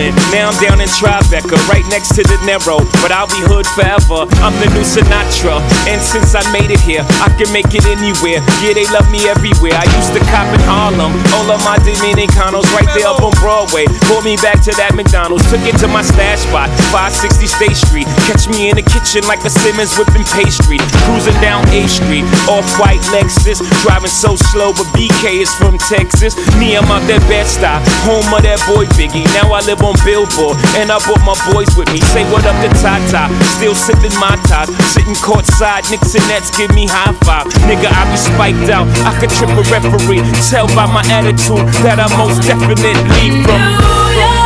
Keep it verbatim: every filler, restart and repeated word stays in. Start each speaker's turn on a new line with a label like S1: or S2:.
S1: Brooklyn, now I'm down in Tribeca, right next to De Niro, but I'll be hood forever. I'm the new Sinatra, and since I made it here, I can make it anywhere. Yeah, they love me everywhere. I used to cop in Harlem, all of my Dominicanos right there up on Broadway. Pulled me back to that McDonald's, took it to my stash spot, five sixty State Street. Catch me in the kitchen like a Simmons whipping pastry. Cruising down A Street, off-white Lexus, driving so slow, but B K is from Texas. Me, I'm out that Bed-Stuy, home of that boy Biggie. Now I live on Billboard, and I brought my boys with me. Say what up to Tata, still sipping my ties, sitting courtside, Knicks and Nets give me high five. Nigga, I be spiked out, I could trip a referee. Tell by my attitude that I most definitely from.